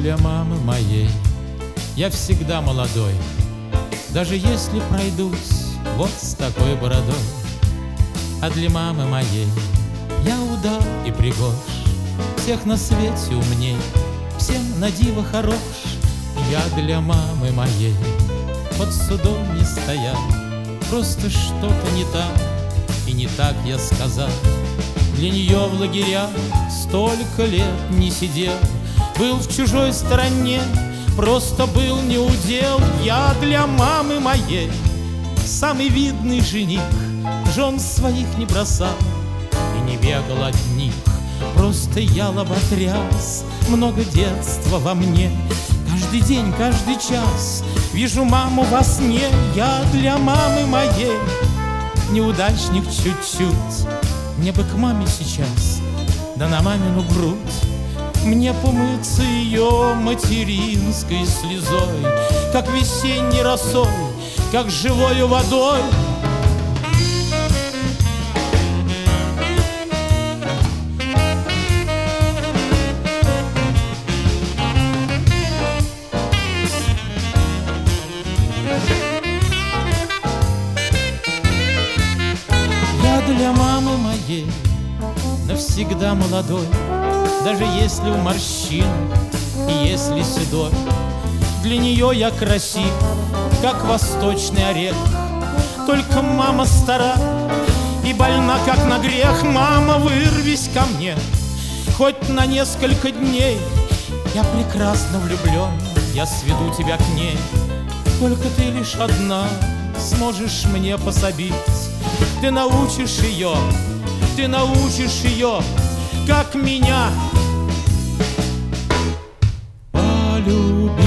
для мамы моей я всегда молодой, даже если пройдусь вот с такой бородой. А для мамы моей я удал и пригож, всех на свете умней, всем на диво хорош. Я для мамы моей под судом не стоял, просто что-то не так, и не так я сказал. Для нее в лагерях столько лет не сидел, был в чужой стороне, просто был неудел. Я для мамы моей самый видный жених, жен своих не бросал и не бегал от них. Просто я лоботряс, много детства во мне, каждый день, каждый час вижу маму во сне. Я для мамы моей неудачник чуть-чуть, мне бы к маме сейчас, да на мамину грудь. Мне помыться ее материнской слезой, как весенней росой, как живою водой. Я для мамы моей навсегда молодой, даже если в морщинах и если седой. Для нее я красив, как восточный орех, только мама стара и больна, как на грех. Мама, вырвись ко мне хоть на несколько дней, я прекрасно влюблен, я сведу тебя к ней. Только ты лишь одна сможешь мне пособить, ты научишь ее, как меня полюбить.